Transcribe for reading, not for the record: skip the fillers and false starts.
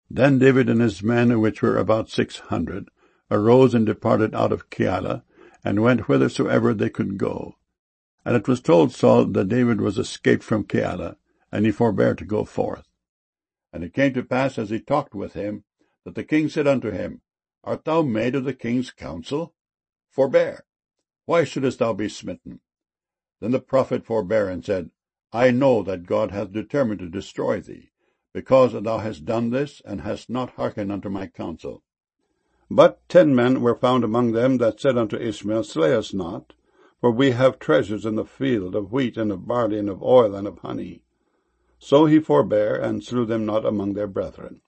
Then David and his men, which were about 600, arose and departed out of Keilah, and went whithersoever they could go. And it was told Saul that David was escaped from Keilah, and he forbare to go forth. And it came to pass, as he talked with him, that the king said unto him, Art thou made of the king's counsel? Forbear. Why shouldest thou be smitten? Then the prophet forbare, and said, I know that God hath determined to destroy thee, because thou hast done this, and hast not hearkened unto my counsel. But 10 men were found among them that said unto Ishmael, Slay us not, for we have treasures in the field, of wheat, and of barley, and of oil, and of honey. So he forbare, and slew them not among their brethren.